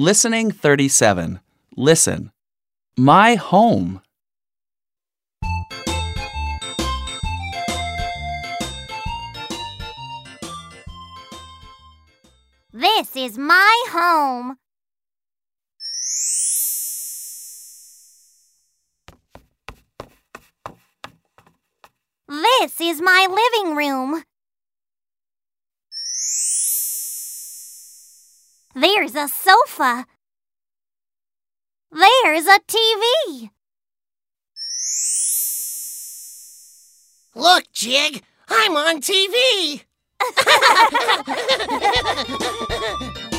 Listening 37. Listen. My home. This is my home. This is my living room. There's a sofa. There's a TV. Look, Jig, I'm on TV.